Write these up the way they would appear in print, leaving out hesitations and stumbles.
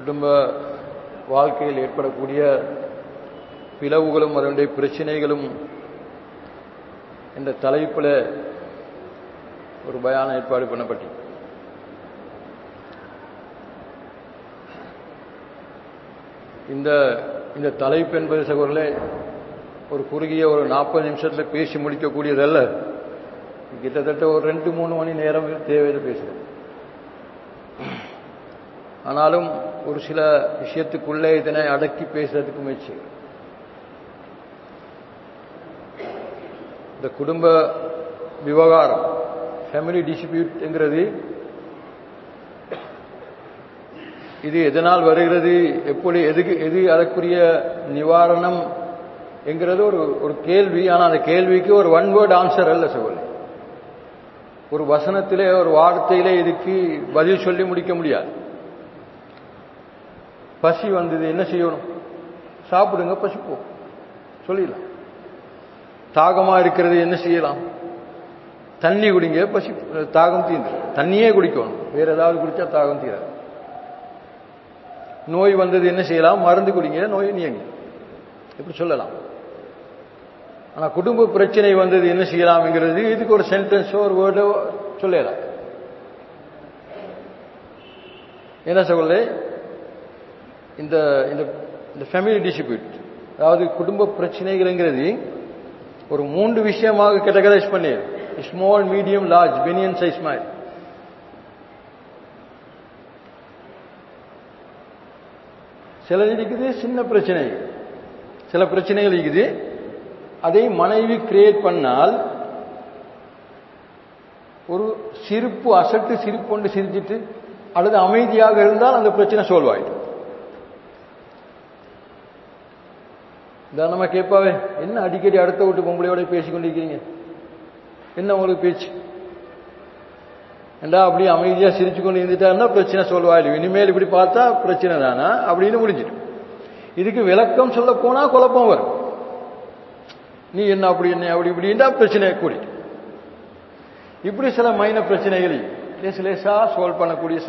குடும்ப வாழ்க்கையில் ஏற்படக்கூடிய பிளவுகளும் அதனுடைய பிரச்சனைகளும் என்ற தலைப்பில் ஒரு பயான ஏற்பாடு பண்ணப்பட்டு இந்த தலைப்பு என்பது சகோதரர்களே ஒரு குறுகிய ஒரு 40 நிமிஷத்தில் பேசி முடிக்கக்கூடியதல்ல. கிட்டத்தட்ட ஒரு 2-3 மணி நேரம் தேவையில் பேசுகிறேன். ஆனாலும் ஒரு சில விஷயத்துக்குள்ளே இதனை அடக்கி பேசுறதுக்கு முயற்சி. இந்த குடும்ப விவகாரம் ஃபேமிலி டிஸ்பியூட் என்கிறது இது எதனால் வருகிறது, எப்படி எது அதற்குரிய நிவாரணம் என்கிறது ஒரு கேள்வி. ஆனால் அந்த கேள்விக்கு ஒரு ஒன் வேர்ட் ஆன்சர் அல்ல சகோதரி. ஒரு வசனத்திலே ஒரு வார்த்தையிலே இதுக்கு பதில் சொல்லி முடிக்க முடியாது. பசி வந்தது, என்ன செய்யணும்? சாப்பிடுங்க, பசிப்போ சொல்லிடலாம். தாகமா இருக்கிறது, என்ன செய்யலாம்? தண்ணி குடிங்க, பசி தாகம் தீர்ந்து. தண்ணியே குடிக்கணும், வேற ஏதாவது குடிச்சா தாகம் தீராது. நோய் வந்தது, என்ன செய்யலாம்? மருந்து குடிங்க, நோய் நீங்க இப்படி சொல்லலாம். ஆனா குடும்ப பிரச்சனை வந்தது, என்ன செய்யலாம் என்கிறது இதுக்கு ஒரு சென்டென்ஸோ ஒரு வேர்டோ சொல்லலாம். என்ன சொல்ல, இந்த ஃபேமிலி டிஸ்பியூட், அதாவது குடும்ப பிரச்சனைகள்ங்கிறது ஒரு 3 விஷயமாக கேட்டகரைஸ் பண்ணி, small, medium, large, banian size மாதிரி. சில இருக்குது சின்ன பிரச்சனை, சில பிரச்சனைகள் இருக்குது அதை மனைவி கிரியேட் பண்ணால் ஒரு சிரிப்பு, அசட்டு சிரிப்பு கொண்டு சிரிச்சிட்டு அல்லது அமைதியாக இருந்தால் அந்த பிரச்சனை சால்வ் ஆயிடும். நம்ம கேட்பாவே, என்ன அடிக்கடி அடுத்த வீட்டு பொம்பளையோட பேசிக்கொண்டிருக்கிறீங்க, என்ன உங்களுக்கு பேச்சு என்றா அப்படியே அமைதியா சிரிச்சு கொண்டு இருந்துட்டா பிரச்சனை சால்வ் ஆயிடும். இனிமேல் இப்படி பார்த்தா பிரச்சனை தானா அப்படின்னு முடிஞ்சிடும். இதுக்கு விளக்கம் சொல்ல போனா குழப்பம் வரும். நீ என்ன அப்படி என்ன அப்படி இப்படின்னா பிரச்சனை கூடிட்டு. இப்படி சில மைனர் பிரச்சனைகள் லேசா சால்வ் பண்ணக்கூடிய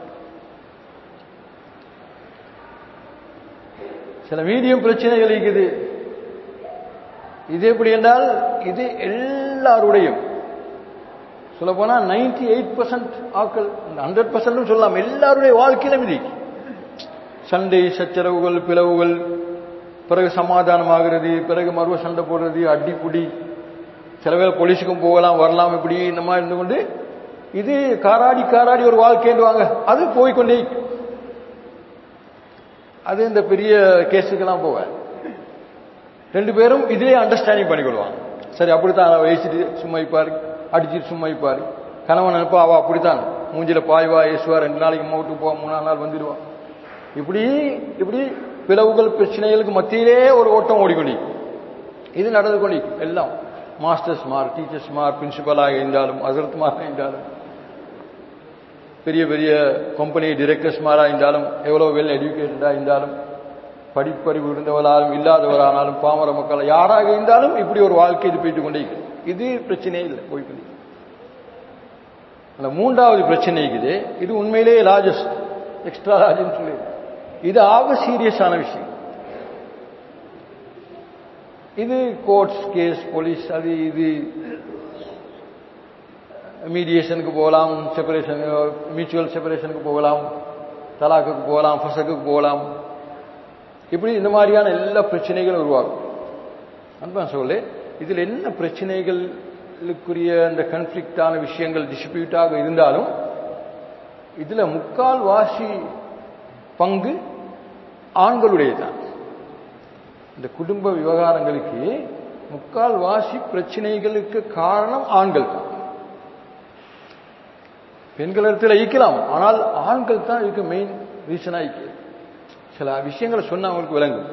சில மீடியம் பிரச்சனைகள் இருக்குது. இது எப்படி என்றால் இது எல்லாருடையும் சொல்ல போனா 98% ஆக்கள், 100% சொல்லலாம், எல்லாருடைய வாழ்க்கையிலும் இது சண்டை, சச்சரவுகள், பிளவுகள், பிறகு சமாதானமாகிறது, பிறகு மறுவ சண்டை போடுறது, அடிப்புடி, சில பேர் போலீஸுக்கும் போகலாம் வரலாம், இப்படி இந்த மாதிரி இருந்து கொண்டு இது காராடி ஒரு வாழ்க்கைன்றாங்க. அது போய்கொண்டே, அது இந்த பெரிய கேஸுக்கெல்லாம் போக 2 பேரும் இதே அண்டர்ஸ்டாண்டிங் பண்ணிக்கொள்வாங்க. சரி, அப்படித்தான் வயசுட்டு சும்மா இப்பாரு, அடிச்சுட்டு சும்மா இப்பாரு. கணவன் நினைப்பா அவ அப்படித்தான், மூஞ்சில பாய்வா, ஏசுவா, 2 நாளைக்கு மவுட்டு போவா, 3ஆம் நாள் வந்துடுவா. இப்படி பிளவுகள் பிரச்சனைகளுக்கு மத்தியிலே ஒரு ஓட்டம் ஓடிக்கொண்டி இது நடந்து கொண்டி எல்லாம் மாஸ்டர்ஸ் மார், டீச்சர்ஸ் மார், பிரின்சிபலாக இருந்தாலும், அசரத்மாராக இருந்தாலும், பெரிய பெரிய கம்பெனி டைரக்டர்ஸ் மாரா இருந்தாலும், எவ்வளவு வெல் எஜுகேட்டடா இருந்தாலும், படிப்பறிவு இருந்தவராலும் இல்லாதவரானாலும், பாமர மக்கள் யாராக இருந்தாலும் இப்படி ஒரு வாழ்க்கை இது போயிட்டு கொண்டே இது பிரச்சனையே இல்லை, போய்கொண்டே. அந்த 3வது பிரச்சனை இருக்குது, இது உண்மையிலேயே லார்ஜஸ்ட், எக்ஸ்ட்ரா லார்ஜ்னு சொல்லி, இது ஆக சீரியஸான விஷயம். இது கோர்ட்ஸ் கேஸ், போலீஸ், அது இது மீடியேஷனுக்கு போகலாம், செப்பரேஷன், மியூச்சுவல் செப்பரேஷனுக்கு போகலாம், தலாக்குக்கு போகலாம், ஃபசக்கு போகலாம். இப்படி இந்த மாதிரியான எல்லா பிரச்சனைகளும் உருவாகும். அன்பா சொல்ல, இதில் என்ன பிரச்சனைகளுக்குரிய அந்த கன்ஃபிளிக்டான விஷயங்கள் டிஸ்பியூட்டாக இருந்தாலும் இதுல 3/4 பங்கு ஆண்களுடையதான். இந்த குடும்ப விவகாரங்களுக்கு 3/4 பிரச்சனைகளுக்கு காரணம் ஆண்கள் தான். பெண்களிடத்தில் ஈக்கலாம், ஆனால் ஆண்கள் தான் இதுக்கு மெயின் ரீசனா ஈக்க. சில விஷயங்களை சொன்னா அவங்களுக்கு விளங்கும்.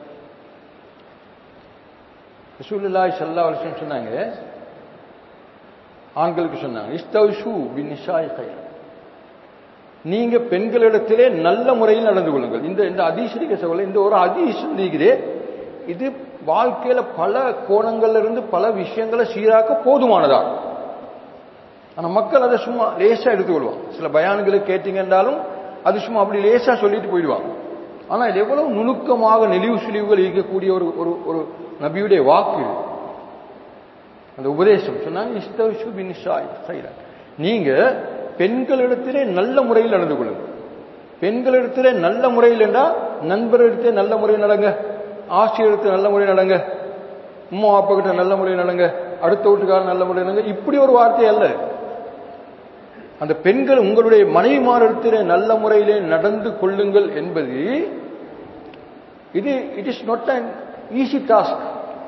ரசூலுல்லாஹி ஸல்லல்லாஹு அலைஹி வஸல்லம் சொன்னாங்க, ஆண்களுக்கு சொன்னாங்க, இஸ்தவ்ஷு பின்னிசாஇ கைர், நீங்க பெண்களிடத்திலே நல்ல முறையில் நடந்து கொள்ளுங்கள். இந்த ஹதீஸ் சொல்ல, இந்த ஒரு ஹதீஸ் இருக்குது, இது வாழ்க்கையில பல கோணங்கள்ல இருந்து பல விஷயங்களை சீராக்க போதுமானதா. ஆனா மக்கள் அதை சும்மா லேசா எடுத்துக்கொள்வாங்க. சில பயான்களை கேட்டீங்க என்றாலும் அது சும்மா அப்படி லேசா சொல்லிட்டு போயிடுவாங்க. ஆனால் இது எவ்வளவு நுணுக்கமாக நெளிவு சுழிவுகள் இருக்கக்கூடிய ஒரு ஒரு ஒரு நபியுடைய வாக்கு, அந்த உபதேசம். சொன்னாங்க, நீங்க பெண்களிடத்திலே நல்ல முறையில் நடந்து கொள்ளுங்க. பெண்களிடத்திலே நல்ல முறையில் என்றா நண்பரிடத்தே நல்ல முறையில் நடங்க, ஆசிரியரிடத்தில் நல்ல முறையில் நடங்க, அம்மா அப்பா கிட்ட நல்ல முறையில் நடங்க, அடுத்த வீட்டுக்காரர் நல்ல முறையில் நடங்க. இப்படி ஒரு வார்த்தை அல்ல. அந்த பெண்கள் உங்களுடைய மனைவிமாரிடத்திலே நல்ல முறையிலே நடந்து கொள்ளுங்கள் என்பது இது it is not an easy task.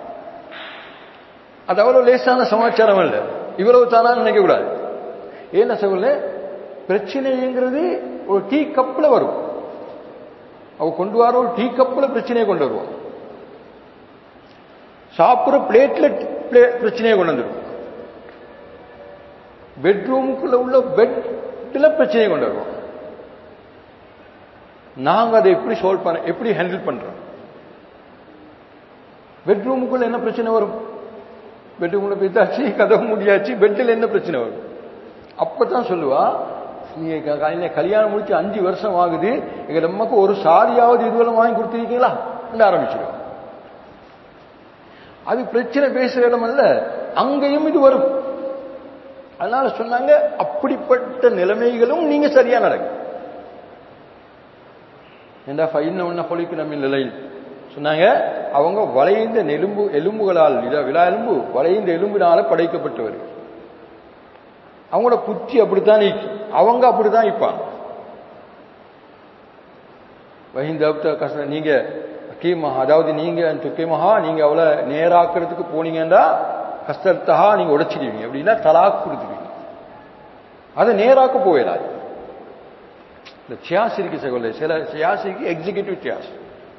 அது அவ்வளவு லேசான சமாச்சாரம் அல்ல. இவ்வளவு தானா நினைக்க கூடாது. ஏன்னா சொல்ல பிரச்சனைங்கிறது ஒரு டீ கப்பில் வரும். அவ கொண்டு வர ஒரு டீ கப்பில் பிரச்சனையை கொண்டு வருவோம். சாப்பிட்ற பிளேட்ல பிரச்சனையை கொண்டு வந்துடும். பெட்ரூமுக்குள்ள உள்ள பெட்ல பிரச்சனையை கொண்டு வருவோம். நாங்க அதை எப்படி சால்வ் பண்ண, எப்படி ஹேண்டில் பண்றோம்? பெட்ரூமுக்குள்ள என்ன பிரச்சனை வரும்? பெட்ரூம்ல போய்த்தாச்சு, கதவு முடியாச்சு, பெட்டில் என்ன பிரச்சனை வரும்? அப்பதான் சொல்லுவா, நீங்க கல்யாணம் முடிச்சு 5 வருஷம் ஆகுது, எங்க நமக்கு ஒரு சாரியாவது இதுவெல்லாம் வாங்கி கொடுத்துருக்கீங்களா ஆரம்பிச்சிடும். அது பிரச்சனை பேசுற இடம் அல்ல, அங்கேயும் இது வரும். அதனால சொன்னாங்க, அப்படிப்பட்ட நிலைமைகளும் நீங்க சரியா நடக்கும். சொன்னாங்க, அவங்க வளைந்த எலும்புகளால், விழா எலும்பு வளைந்த எலும்பினால படைக்கப்பட்டவர். அவங்களோட புத்தி அப்படித்தான் அவங்க அப்படித்தான் இருப்பாங்க. நீங்க கீமஹா, அதாவது நீங்க துக்கிமஹா, நீங்க அவளை நேராக்குறதுக்கு போனீங்கன்னா கஷ்டத்தா நீங்க உடைச்சிடுவீங்க, அப்படின்னா தலாக் கொடுத்துருவீங்க. அதை நேராக்க போயிடாது. இந்த சியாஸ் இருக்கு சகோதரி, சில சியாசிக்கு எக்ஸிகியூட்டிவ் சியாஸ்,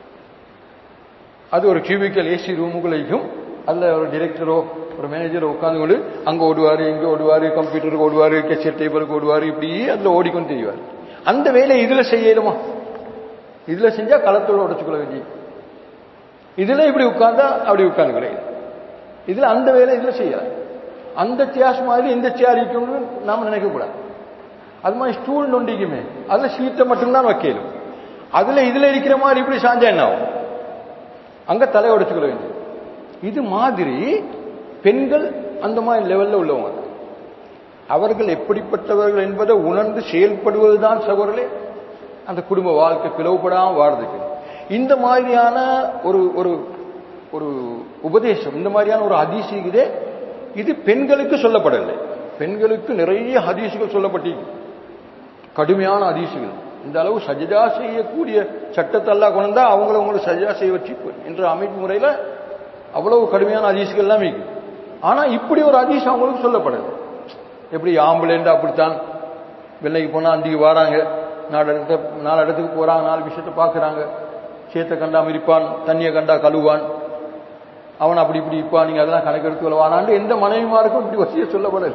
அது ஒரு கியூபிக்கல் ஏசி ரூமுக்குள்ளையும் அல்ல ஒரு டைரக்டரோ ஒரு மேனேஜரோ உட்கார்ந்து கொண்டு அங்க ஓடுவாரு, இங்க ஓடுவாரு, கம்ப்யூட்டருக்கு ஓடுவாரு, கேஷியர் டேபிளுக்கு ஓடுவாரு, இப்படி அதுல ஓடிக்கொண்டு தெரிவார். அந்த வேலை இதுல செய்யலுமா? இதுல செஞ்சா களத்தோடு உடைச்சுக்கொள்ள வேண்டிய, இதுல இப்படி உட்கார்ந்தா அப்படி உட்கார்ந்து கிடையாது. இதுல அந்த வேலை இதுல செய்யலாம். அந்த சியாஸ் மாதிரி இந்த சேர் இருக்கணும்னு நாம நினைக்க கூடாது. அது மாதிரி ஸ்டூல் நொண்டிக்குமே, அதுல சீட்டை மட்டும்தான் வைக்கலும். அதுல இதுல இருக்கிற மாதிரி இப்படி சாஞ்சா என்ன ஆகும்? அங்க தலை உடைச்சுக்கொள்ள வேண்டியது. இது மாதிரி பெண்கள் அந்த மாதிரி லெவல்ல உள்ளவங்க. அவர்கள் எப்படிப்பட்டவர்கள் என்பதை உணர்ந்து செயல்படுவதுதான் சகோதரர்களே அந்த குடும்ப வாழ்க்கை பிளவுபடாம வாழ்றதுக்கு. இந்த மாதிரியான ஒரு ஒரு ஒரு உபதேசம், இந்த மாதிரியான ஒரு ஹதீஸ் இதே இது பெண்களுக்கு சொல்லப்படவில்லை. பெண்களுக்கு நிறைய ஹதீசுகள் சொல்லப்பட்டு, கடுமையான ஹதீசுகள். இந்த அளவு சஜதா செய்யக்கூடிய சட்டத்தை எல்லாம் கொண்டா அவங்களை சஜதா செய்ய வச்சு என்ற அமைப்பு முறையில் அவ்வளவு கடுமையான ஹதீசுகள் எல்லாம் இருக்கு. ஆனா இப்படி ஒரு ஹதீஸ் அவங்களுக்கு சொல்லப்படுது. எப்படி ஆம்புலன்ஸ் அப்படித்தான், வெள்ளைக்கு போனா அன்றைக்கு வராங்க, 4 இடத்துக்கு போறாங்க, 4 விஷயத்தை பார்க்கறாங்க. சேத்தை கண்டா மிரிப்பான், தண்ணியை கண்டா கழுவான், அவன் அப்படி இப்படி இருப்பான், நீங்க அதெல்லாம் கணக்கெடுத்து வானாண்டு எந்த மனைவிமாருக்கும் இப்படி வசிய சொல்லப்படல.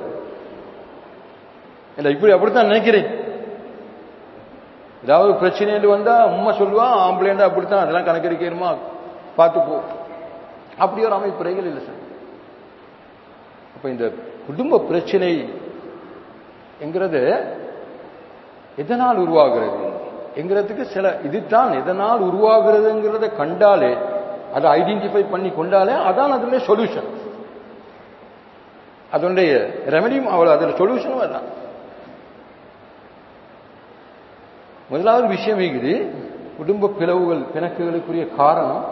இல்ல இப்படி அப்படித்தான் நினைக்கிறேன். ஏதாவது பிரச்சனை வந்தா உண்மை சொல்லுவான், ஆம்புலன்ஸ் அப்படித்தான், அதெல்லாம் கணக்கெடுக்கணுமா பார்த்து போ, அப்படி ஒரு அமைப்புறைகள் இல்லை சார். அப்ப இந்த குடும்ப பிரச்சனை என்கிறது எதனால் உருவாகிறது என்கிறதுக்கு சில இதுதான் எதனால் உருவாகிறதுங்கிறத கண்டாலே, அதை ஐடென்டிஃபை பண்ணி கொண்டாலே அதான் அதனுடைய சொல்யூஷன், அதனுடைய ரெமெடியும் அவ்வளவு, அதோட சொல்யூஷனும் அதான். முதலாவது விஷயம் இருக்குது, குடும்ப பிளவுகள் பிணக்குகளுக்குரிய காரணம்.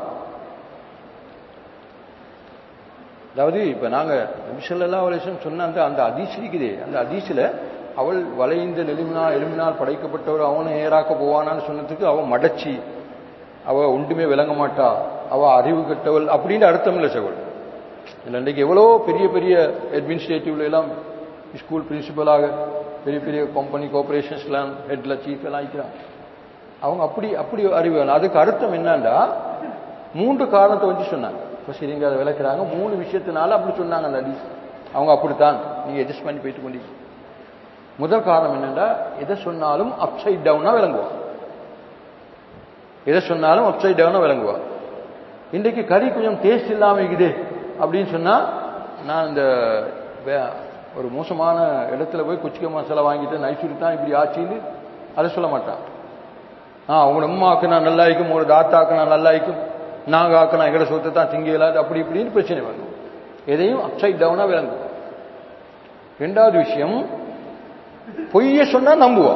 அதாவது இப்ப நாங்க நபி ஸல்லல்லாஹு அலைஹி வஸல்லம் சொன்ன அந்த ஹதீஸ் இருக்குதே, அந்த ஹதீஸ்ல அவள் வளைந்த எலும்பினால் படைக்கப்பட்டவர், அவனை ஏறாக்க போவானான்னு சொன்னதுக்கு அவன் மடச்சி, அவ ஒன்றுமே விளங்க மாட்டா, அவ அறிவு கட்டவள் அப்படின்னு அர்த்தம் இல்லை சகோல். இன்றைக்கு எவ்வளோ பெரிய பெரிய அட்மினிஸ்ட்ரேட்டிவ்ல எல்லாம் ஸ்கூல் பிரின்சிபலாக பெரிய பெரிய கம்பெனி கார்பரேஷன்ஸ்லாம் ஹெட்ல சீஃப் எல்லாம் இருக்கிறாங்க. அவங்க அப்படி அப்படி அறிவு. அதுக்கு அர்த்தம் என்னன்னா 3 காரணத்தை வச்சு சொன்னாங்க. இப்போ சரிங்க அதை விளக்குறாங்க. 3 விஷயத்தினால அப்படி சொன்னாங்க அந்த ஹதீஸ். அவங்க அப்படித்தான், நீங்க அட்ஜஸ்ட் பண்ணி போயிட்டு கொண்டீங்க. முதல் காரணம் என்னன்னா, எதை சொன்னாலும் அப்சைட் டவுனா விளங்குவான். எதை சொன்னாலும் அப்சைட் டவுனா விளங்குவான். இன்றைக்கு கறி கொஞ்சம் டேஸ்ட் இல்லாம இருக்குது அப்படின்னு சொன்னா, நான் இந்த ஒரு மோசமான இடத்துல போய் குச்சிக்க மசாலா வாங்கிட்டு நைசூரி தான் இப்படி ஆச்சுன்னு அதை சொல்ல மாட்டான். உங்க அம்மாவுக்கு நான் நல்லா இருக்கும், உங்களோட தாத்தாக்கு நான் நல்லா இருக்கும், நாங்க ஆக்கினா எங்கட சொத்தை தான் திங்கலாது, அப்படி இப்படின்னு பிரச்சனை வரும். எதையும் அப்சைட் டவுனா விளங்கும். ரெண்டாவது விஷயம், பொய்ய சொன்னா நம்புவா.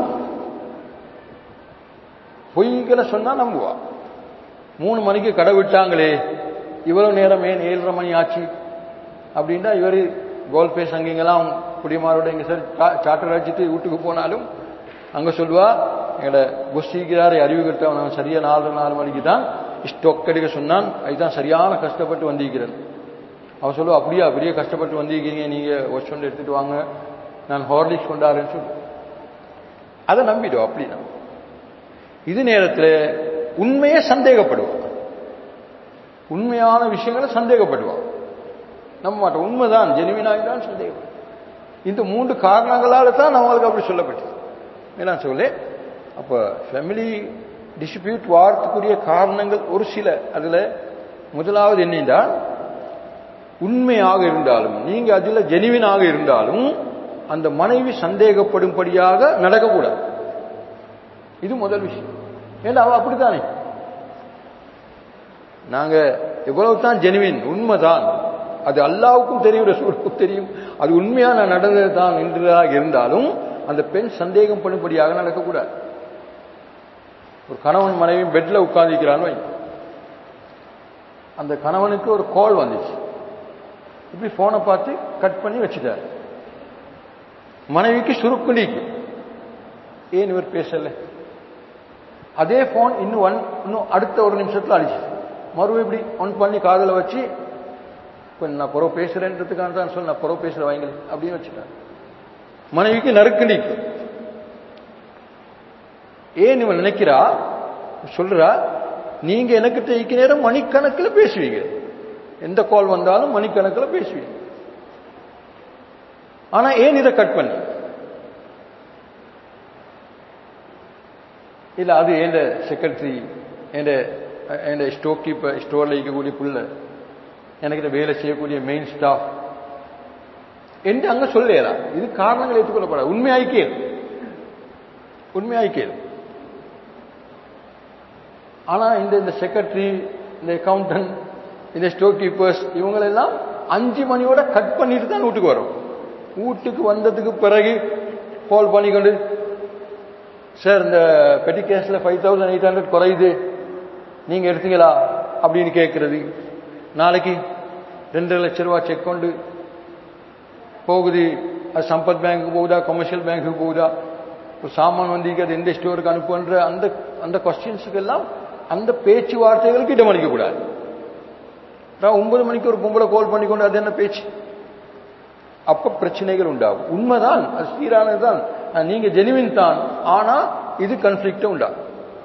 பொய்களை சொன்னா நம்புவா. 3 மணிக்கு கடை விட்டாங்களே, இவ்வளவு நேரம் ஏன் 7:30 மணி ஆச்சு அப்படின்னா, இவர் கோல் பேஸ் அங்கெல்லாம் குடிமாரோட எங்க சார் சார்ட்டர் அடிச்சுட்டு வீட்டுக்கு போனாலும் அங்க சொல்லுவா, எங்களோட புஸ்திக்கிறாரை அறிவு கட்டவன் அவன் சரியா 4 மணிக்கு தான் ஸ்டொக் எடுக்க சொன்னான், அதுதான் சரியான கஷ்டப்பட்டு வந்திருக்கிறேன். அவன் சொல்லுவா, அப்படியா பெரிய கஷ்டப்பட்டு வந்திருக்கீங்க, நீங்க வாஷ் பண்ணி எடுத்துட்டு வாங்க, நான் ஹார்லிக்ஸ் கொண்டாருன்னு சொல்லு. அதை நம்பிடுவோம். அப்படிதான் இது நேரத்தில் உண்மையே சந்தேகப்படுவான். உண்மையான விஷயங்களை சந்தேகப்படுவான். நம்ப மாட்டோம். உண்மைதான், ஜெனுவினாக தான் சந்தேகப்படும். இந்த 3 காரணங்களால தான் நம்மளுக்கு அப்படி சொல்லப்பட்டது. என்ன சொல்ல, அப்ப ஃபேமிலி டிஸ்பியூட் வார்த்தைக்குரிய காரணங்கள் ஒரு சில. அதுல முதலாவது என்னென்றா, உண்மையாக இருந்தாலும் நீங்க அதுல ஜெனுவினாக இருந்தாலும் அந்த மனைவி சந்தேகப்படும்படியாக நடக்கக்கூடாது. இது முதல் விஷயம். ஏன்னா அவ அப்படித்தானே, நாங்க எவ்வளவு தான் ஜெனுவின் உண்மைதான், அது அல்லாவுக்கும் தெரியும், ரசூலுக்கும் தெரியும், அது உண்மையான நடந்தது தான் என்றதாக இருந்தாலும் அந்த பெண் சந்தேகம் பண்ணும்படியாக நடக்கக்கூடாது. ஒரு கணவன் மனைவி பெட்ல உட்கார்ந்திருக்கிறான்னு, அந்த கணவனுக்கு ஒரு கால் வந்துச்சு, இப்படி போனை பார்த்து கட் பண்ணி வச்சுட்டார். மனைவிக்கு சுருக்குண்டிக்கு, ஏன் இவர் பேசல? அதே போன் இன்னும் அடுத்த ஒரு நிமிஷத்துல அடிச்சு, மறுபடியும் இப்படி ஒன் பண்ணி காதல வச்சு, நான் புறவு பேசுறேன்றதுக்கான தான் சொல்ல, நான் புறவு பேசுற வாங்க அப்படின்னு வச்சுட்டார். மனைவிக்கு நறுக்குண்டிக்கு. ஏன் இவன் நினைக்கிறா, சொல்றா, நீங்க எனக்கிட்ட இக்கு நேரம் மணிக்கணக்கில் பேசுவீங்க, எந்த கால் வந்தாலும் மணிக்கணக்கில் பேசுவீங்க, ஆனா ஏன் இதை கட் பண்ணி? இல்ல அது என் செக்ரட்டரி, என் ஸ்டோர் கீப்பர், ஸ்டோர்ல இருக்கக்கூடிய புள்ள, எனக்கு வேலை செய்யக்கூடிய மெயின் ஸ்டாஃப் என்று அங்க சொல்லலாம். இது காரணங்கள் ஏற்றுக்கொள்ளப்படாது. உண்மையாய்க்கேள். ஆனா இந்த செக்ரட்டரி, இந்த அக்கௌண்டன்ட், இந்த ஸ்டோர் கீப்பர்ஸ், இவங்களெல்லாம் 5 மணியோட கட் பண்ணிட்டு தான் வீட்டுக்கு வரும். வீட்டுக்கு வந்ததுக்கு பிறகு கால் பண்ணிக்கொண்டு, சார் இந்த பெட்டி கேஸ்ல 5800 குறையுது, நீங்க எடுத்தீங்களா அப்படின்னு கேட்கறது. நாளைக்கு 2 லட்சம் ரூபாய் செக் கொண்டு போகுது, அது சம்பத் பேங்க்கு போகுதா, கமர்ஷியல் பேங்க்கு போகுதா, ஒரு சாமான் வந்திருக்கு, அது எந்த ஸ்டோருக்கு அனுப்புன்ற அந்த கொஸ்டின்ஸுக்கு எல்லாம் அந்த பேச்சுவார்த்தைகளுக்கு இடமளிக்க கூடாது. 9 மணிக்கு ஒரு பொம்பளை கால் பண்ணிக்கொண்டு அது என்ன பேச்சு? அப்ப பிரச்சனைகள் உண்டாகும். உண்மைதான், அது சீரானதுதான், நீங்க ஜெனுவின் தான், ஆனா இது கன்ஃபிளிக்ட் உண்டாகும்.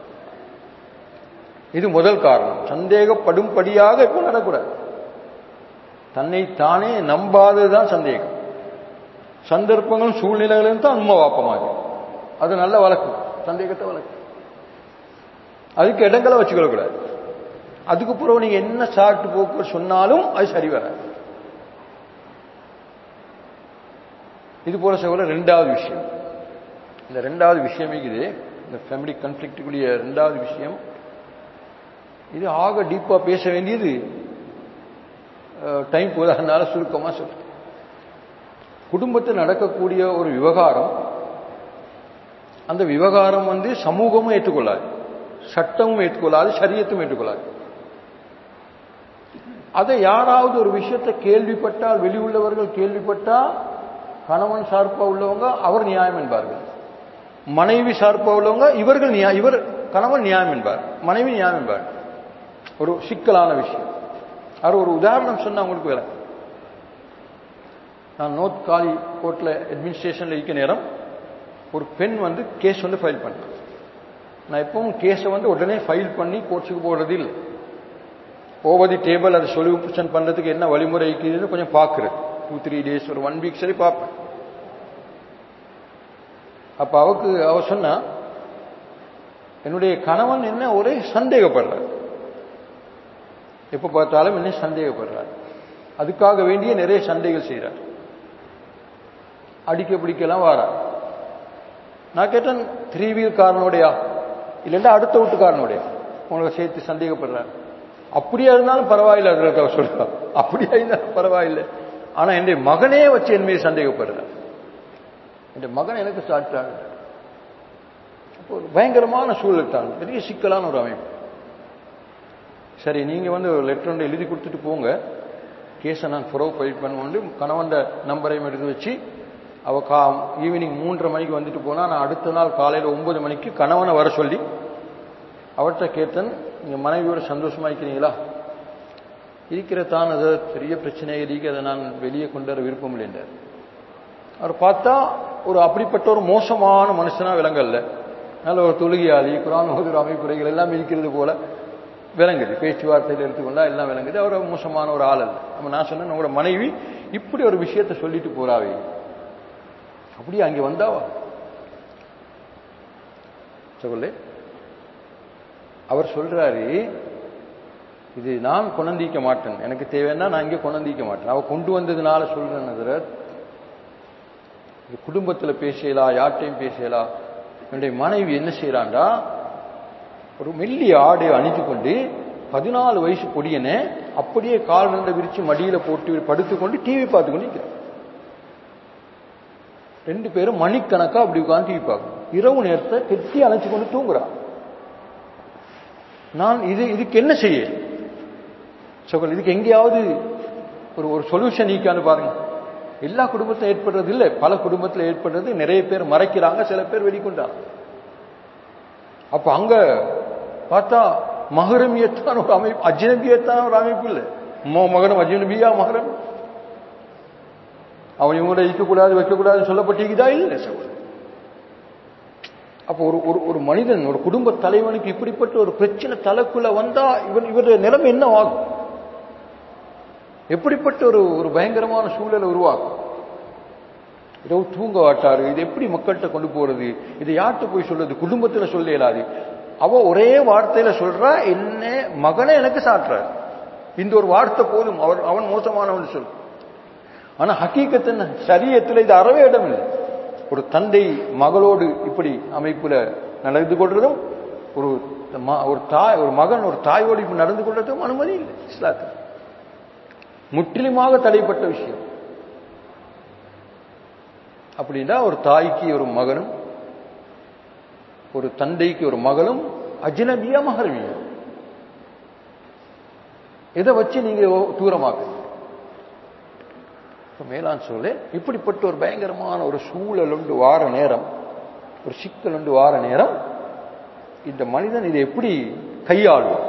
இது முதல் காரணம். சந்தேகப்படும்படியாக இப்ப நடக்கூடாது. தன்னை தானே நம்பாததுதான் சந்தேகம். சந்தர்ப்பங்களும் சூழ்நிலைகளும் தான் உண்மை வாப்பமாகும். அது நல்ல வழக்கு, சந்தேகத்தை வழக்கு. அதுக்கு இடங்களை வச்சுக்கொள்ளக்கூடாது. அதுக்கு பிறகு நீங்க என்ன சாட்டு போக்கு சொன்னாலும் அது சரி வராது. இது போல சொல்ல 2வது விஷயம். இந்த 2வது விஷயம் இது, இந்த ஃபேமிலி கான்ஃபிளிக்டுக்குரிய 2வது விஷயம். இது ஆக டீப்பா பேச வேண்டியது, டைம் போதாதனால சுருக்கமா சொல்றேன். குடும்பத்தில் நடக்கக்கூடிய ஒரு விவகாரம், அந்த விவகாரம் சமூகமும் ஏற்றுக்கொள்ளாது, சட்டமும் ஏற்றுக்கொள்ளாது, ஷரியத்தும் ஏற்றுக்கொள்ளாது. அதை யாராவது ஒரு விஷயத்தை கேள்விப்பட்டால், வெளியுள்ளவர்கள் கேள்விப்பட்டால், கணவன் சார்பா உள்ளவங்க அவர் நியாயம் என்பார்கள், மனைவி சார்பா உள்ளவங்க இவர் கணவன் நியாயம் என்பார், மனைவி நியாயம் என்பார். ஒரு சிக்கலான விஷயம். அவர் ஒரு உதாரணம் சொன்னா உங்களுக்கு வேற. நான் நோர்த் காலி கோர்ட்ல அட்மினிஸ்ட்ரேஷன்ல இருக்க நேரம் ஒரு பெண் கேஸ் ஃபைல் பண்ண. நான் எப்பவும் கேஸை உடனே ஃபைல் பண்ணி கோர்ட்ஸுக்கு போடுறது இல்லை. ஓவர் தி டேபிள் அதை சொல்யூஷன் பண்றதுக்கு என்ன வழிமுறை இருக்குதுன்னு கொஞ்சம் பார்க்கறது. 2-3 days, ஒரு 1 week சரி பார்ப்பேன். அப்ப அவ சொன்னா, என்னுடைய கணவன் என்ன ஒரே சந்தேகப்படுறார், எப்ப பார்த்தாலும் என்ன சந்தேகப்படுறார், அதுக்காக வேண்டிய நிறைய சண்டைகள் செய்யறார், அடிக்க பிடிக்கலாம் வாரார். நான் கேட்டேன், 3 வீல் காரனோடையா? இல்லைன்னா அடுத்த வீட்டுக்காரனுடைய உங்களை சேர்த்து சந்தேகப்படுறாரு. அப்படியா இருந்தாலும் பரவாயில்லை, அதுக்காக சொல்றான். அப்படியா இருந்தாலும் பரவாயில்லை. ஆனா என்னுடைய மகனே வச்சு என் மீது சந்தேகப்படுறார். என் மகன் எனக்கு சாட்சியாக ஒரு பயங்கரமான சூழல் தான், பெரிய சிக்கலான ஒரு அமைப்பு. சரி, நீங்க ஒரு லெட்டர் ஒன்று எழுதி கொடுத்துட்டு போங்க, கேஸை நான் ஃபைட் பண்ணுவோண்டு கணவன் நம்பரையும் எடுத்து வச்சு அவ ஈவினிங் 3:30 மணிக்கு வந்துட்டு போனா, நான் அடுத்த நாள் காலையில் 9 மணிக்கு கணவனை வர சொல்லி அவர்கிட்ட கேட்டேன், நீங்க மனைவியோட சந்தோஷமா இருக்கிறீங்களா? இருக்கிறதான், அது பெரிய பிரச்சனையாக இருக்கு, அதை நான் வெளியே கொண்டு வர விருப்பம் இல்லை என்றார். அவர் பார்த்தா ஒரு அப்படிப்பட்ட ஒரு மோசமான மனுஷனா விலங்கல்ல, நல்ல ஒரு தொழுகையாளி, குர்ஆன் ஓதுற அமைப்புரைகள் எல்லாம் இருக்கிறது போல விளங்குது, பேச்சுவார்த்தையில் எடுத்துக்கொண்டா எல்லாம் விளங்குது. அவர் மோசமான ஒரு ஆள் அல்ல. நம்ம நான் சொன்னேன், உங்களோட மனைவி இப்படி ஒரு விஷயத்தை சொல்லிட்டு போறாவே, அப்படியே அங்கே வந்தாவா சொல்லு. அவர் சொல்றாரு, இது நான் கொணந்திக்க மாட்டேன், எனக்கு தேவைன்னா நான் இங்கே கொணந்திக்க மாட்டேன், அவ கொண்டு வந்ததுனால சொல்றேன். குடும்பத்தில் பேசலாம், யார்ட்டையும் பேசலாம். என்னுடைய மனைவி என்ன செய்யறாண்டா, ஒரு மெல்லிய ஆடை அணிஞ்சு கொண்டு 14 வயசு பொடியனை அப்படியே கால் 2 விரிச்சு மடியில போட்டு படுத்துக்கொண்டு டிவி பார்த்து கொண்டு நிற்கிறார். 2 பேரும் மணிக்கணக்கா அப்படி உட்காந்து டிவி பார்க்கணும். இரவு நேரத்தை கெட்டி அணைச்சு கொண்டு தூங்குறான். நான் இதுக்கு என்ன செய்ய சொல்ல, இதுக்கு எங்கேயாவது ஒரு சொல்யூஷன் ஈக்கான்னு பாருங்க. எல்லா குடும்பத்திலும் ஏற்படுறது இல்லை, பல குடும்பத்தில் ஏற்படுறது. நிறைய பேர் மறைக்கிறாங்க, சில பேர் வெளிக்கொண்டாங்க. அப்ப அங்க பார்த்தா மஹரமியத்தான ஒரு அமைப்பு, அஜ்னபியத்தான ஒரு அமைப்பு இல்லை. மகனும் அஜ்னபியா மஹரம், அவன் இவங்கள இருக்கக்கூடாது வைக்கக்கூடாதுன்னு சொல்லப்பட்டிருக்குதா? இல்லை. அப்போ ஒரு மனிதன், ஒரு குடும்ப தலைவனுக்கு இப்படிப்பட்ட ஒரு பிரச்சனை தலைக்குள்ள வந்தா இவருடைய நிலைமை என்ன ஆகும்? எப்படிப்பட்ட ஒரு பயங்கரமான சூழலை உருவாக்கும். இரவு தூங்க வாட்டாரு. இது எப்படி மக்கள்கிட்ட கொண்டு போறது? இதை யார்கிட்ட போய் சொல்றது? குடும்பத்தில் சொல்ல இயலாது. அவ ஒரே வார்த்தையில சொல்றா, என்ன மகனை எனக்கு சாட்டுறார். இந்த ஒரு வார்த்தை போதும், அவன் மோசமானவன் சொல். ஆனா ஹக்கீகத்தின் சரியத்தில் இது அறவே இடம் இல்லை. ஒரு தந்தை மகளோடு இப்படி அமைப்புல நடந்து கொள்றதும், ஒரு தாய் ஒரு மகன் ஒரு தாயோடு இப்படி நடந்து கொள்றதும் அனுமதி இல்லை இஸ்லாத்தில். முற்றிலுமாக தடைப்பட்ட விஷயம். அப்படின்னா ஒரு தாய்க்கு ஒரு மகனும், ஒரு தந்தைக்கு ஒரு மகளும் அஜ்னபியா மஹரமியா, இதை வச்சு நீங்க தூரமாக்கு. மேலான் சொல்ல, இப்படிப்பட்ட ஒரு பயங்கரமான ஒரு சூழல் உண்டு வார நேரம், ஒரு சிக்கல் உண்டு வார நேரம், இந்த மனிதன் இதை எப்படி கையாளும்?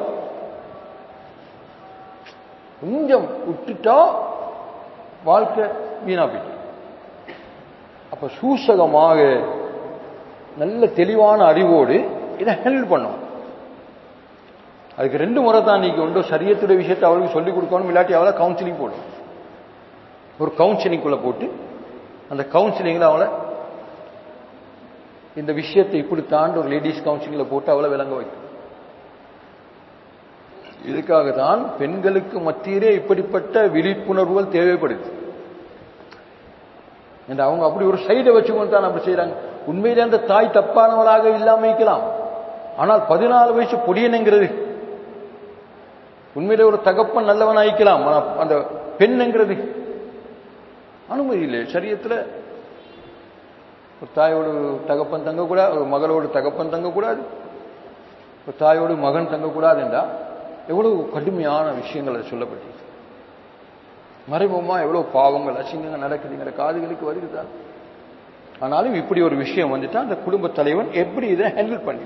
கொஞ்சம் விட்டுட்டா வாழ்க்கை வீணா போயிட்டு. அப்ப சூசகமாக நல்ல தெளிவான அறிவோடு இதை ஹேண்டில் பண்ணும். அதுக்கு 2 முறை தான் நீங்க உண்டு. சரியத்துடைய விஷயத்தை அவளுக்கு சொல்லிக் கொடுக்கணும், இல்லாட்டி அவளை கவுன்சிலிங் போடும். ஒரு கவுன்சிலிங்குள்ள போட்டு அந்த கவுன்சிலிங்ல அவளை இந்த விஷயத்தை இப்படி தாண்டி ஒரு லேடிஸ் கவுன்சிலிங்ல போட்டு அவளை விளங்க வைக்கும். இதுக்காகத்தான் பெண்களுக்கு மத்தியிலே இப்படிப்பட்ட விழிப்புணர்வுகள் தேவைப்படுது. அவங்க அப்படி ஒரு சைடை வச்சுக்கொண்டு தான் அப்படி செய்யறாங்க. உண்மையிலே அந்த தாய் தப்பானவளாக இல்லாம இருக்கலாம், ஆனால் 14 வயசு பொடியனுங்கிறது உண்மையிலே ஒரு தகப்பன் நல்லவன் ஆயிக்கலாம், அந்த பெண்ங்கிறது அனுமதி இல்லை சரியத்துல. ஒரு தாயோடு தகப்பன் தங்கக்கூடாது, ஒரு மகளோடு தகப்பன் தங்கக்கூடாது, ஒரு தாயோடு மகன் தங்கக்கூடாது என்றா எவ்வளவு கடுமையான விஷயங்கள் சொல்லப்பட்டிருக்கு. மறைமுகமா எவ்வளவு பாவங்கள் அசிங்கங்கள் நடக்குதுங்கிற காதுகளுக்கு வருதுதான். ஆனாலும் இப்படி ஒரு விஷயம் வந்துட்டா அந்த குடும்ப தலைவன் எப்படி இதை ஹேண்டில் பண்ணி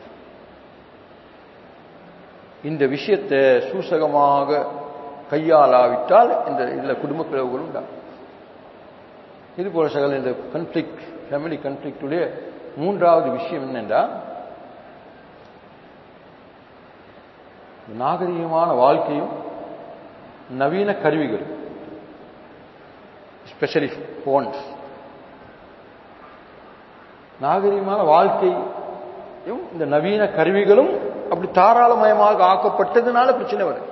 இந்த விஷயத்தை சூசகமாக கையாளாவிட்டால் இதுல குடும்ப பிளவுகள் உண்டாகும். இது போல சகல இந்த கன்ஃபிளிக்ட், ஃபேமிலி கன்ஃபிளிக்டுடைய 3வது விஷயம் என்னென்றா, நாகரிகமான வாழ்க்கையும் நவீன கருவிகள், ஸ்பெஷலி போன்ஸ். நாகரிகமான வாழ்க்கையும் இந்த நவீன கருவிகளும் அப்படி தாராளமயமாக ஆக்கப்பட்டதுனால பிரச்சனை வரும்.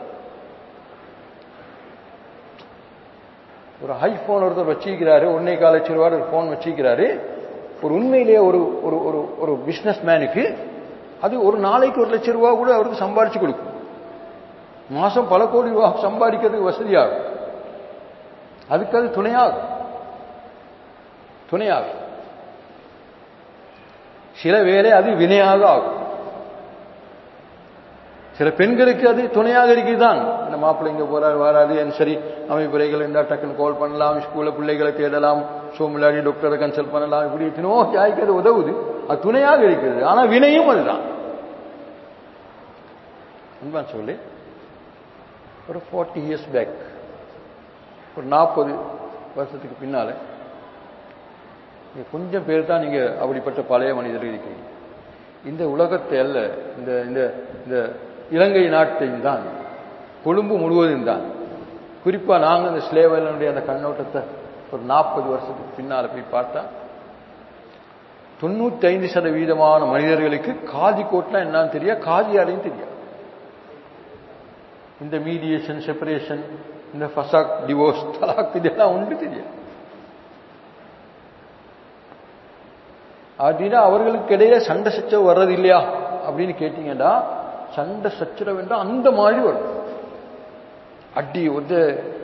ஒரு ஐபோன் ஒருத்தர் வச்சிருக்கிறாரு, 1.25 லட்சம் ரூபாய் ஒரு போன் வச்சிருக்கிறாரு. ஒரு உண்மையிலேயே ஒரு பிசினஸ் மேனுக்கு அது ஒரு நாளைக்கு 1 லட்சம் ரூபா கூட அவருக்கு சம்பாதிச்சு கொடுக்கும். மாசம் பல கோடி ரூபா சம்பாதிக்கிறதுக்கு வசதியாகும். அதுக்கு அது துணையாகும். சில வேளை அது வினையாக ஆகும். சில பெண்களுக்கு அது துணையாக இருக்குதான். இந்த மாப்பிள்ளை இங்க போறாரு வராது, சரி அமைப்புரைகள் இருந்தா டக்குன்னு கால் பண்ணலாம், ஸ்கூல்ல பிள்ளைகளை தேடலாம், சோமுலாடி டாக்டரை கன்சல்ட் பண்ணலாம், இப்படி எத்தனோ யாய்க்கு அது உதவுது, அது துணையாக இருக்கிறது. ஆனா வினையும் அதுதான். சொல்லி ஒரு 40 years பேக், ஒரு 40 வருஷத்துக்கு பின்னால கொஞ்சம் பேர் தான் நீங்க அப்படிப்பட்ட பழைய மனிதர்கள் இருக்கிறீங்க. இந்த உலகத்தை அல்ல, இந்த இலங்கை நாட்டையும் தான், கொழும்பு முழுவதும் தான், குறிப்பா நாங்கள் இந்த ஸ்லேவனுடைய அந்த கண்ணோட்டத்தை ஒரு 40 வருஷத்துக்கு பின்னால போய் பார்த்தா 95% மனிதர்களுக்கு காதி கோட்னா என்னன்னு தெரியா, காதி யாரையும் தெரியாது. இந்த மீடியேஷன், செப்பரேஷன், இந்த ஃபசாக், டிவோர்ஸ், தலாக் இதெல்லாம் ஒன்று தெரியாது. அப்படின்னா அவர்களுக்கு இடையே சண்டை சச்சரவு வர்றது இல்லையா அப்படின்னு கேட்டீங்கன்னா, சண்டை சச்சரவு என்றால் அந்த மாதிரி வரும். அடி வந்து